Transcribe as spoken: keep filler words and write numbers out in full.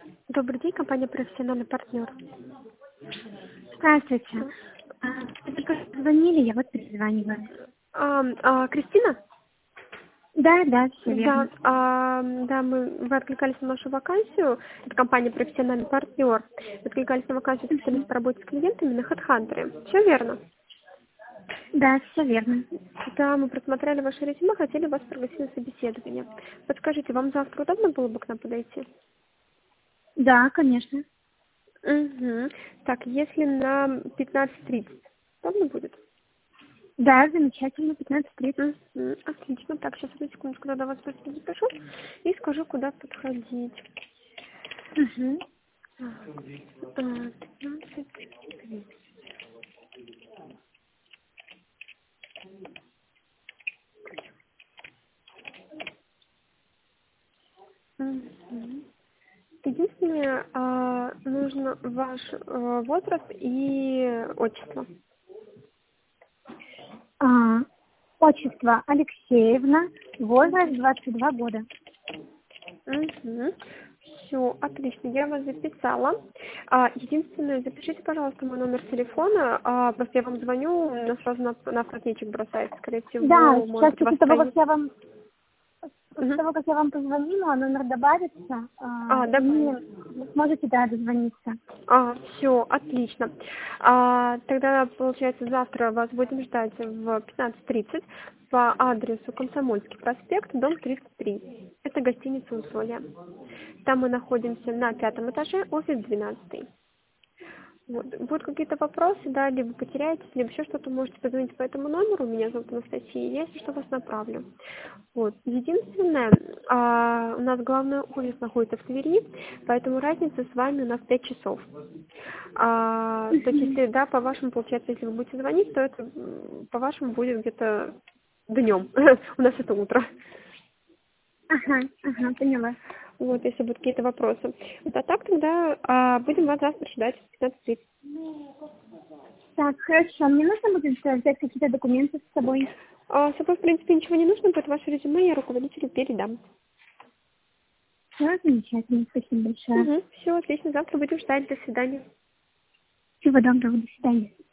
Добрый день, компания «Профессиональный партнер». Здравствуйте. А, Вы только звонили, я вот перезваниваю. А, а, Кристина? Да, да, все Да, верно. а, да, мы, вы откликались на нашу вакансию, это компания «Профессиональный партнер», вы откликались на вакансию специалиста по работе с клиентами на HeadHunter. Все верно? Да, все верно. Да, мы просмотрели ваше резюме, хотели вас пригласить на собеседование. Подскажите, вам завтра удобно было бы к нам подойти? Да, конечно. Угу. Так, если на пятнадцать тридцать, удобно будет? Да, замечательно, пятнадцать тридцать. Мгм. Отлично. Так, сейчас одну секундочку, тогда вас просто запишу и скажу, куда подходить. Угу. Так, а, пятнадцать тридцать. Мгм. Единственное, а, нужно ваш а, возраст и отчество. А, отчество Алексеевна, возраст двадцать два года. Все, отлично, я вас записала. А, единственное, запишите, пожалуйста, мой номер телефона. А, просто я вам звоню, у нас сразу на, на автоответчик бросается, скорее Да, всего, может сейчас быть, у вас после того, как стоит. я вам после Мгм. того, как я вам позвонила, номер добавится, а, А, и добавим. вы сможете, да, дозвониться. А, все, отлично. А, тогда, получается, завтра вас будем ждать в пятнадцать тридцать по адресу Комсомольский проспект, дом триста три. Это гостиница «Усолье». Там мы находимся на пятом этаже, офис двенадцатый. Вот. Будут какие-то вопросы, да, либо потеряетесь, либо еще что-то, можете позвонить по этому номеру. Меня зовут Анастасия, я, если что, вас направлю. Вот. Единственное, а, у нас главный офис находится в Твери, поэтому разница с вами у нас пять часов. А, то есть, Мгм. если, да, по-вашему, получается, если вы будете звонить, то это, м, по-вашему, будет где-то днем. У нас это утро. Ага, ага, поняла. Вот, если будут какие-то вопросы. Вот, а так тогда а, будем вас завтра ждать в пятнадцать тридцать. Так, хорошо, мне нужно будет э, взять какие-то документы с собой. А, с собой, в принципе, ничего не нужно, будет ваше резюме, я руководителю передам. Все, замечательно, спасибо большое. Угу, все, отлично, завтра будем ждать, до свидания. Всего доброго, до свидания.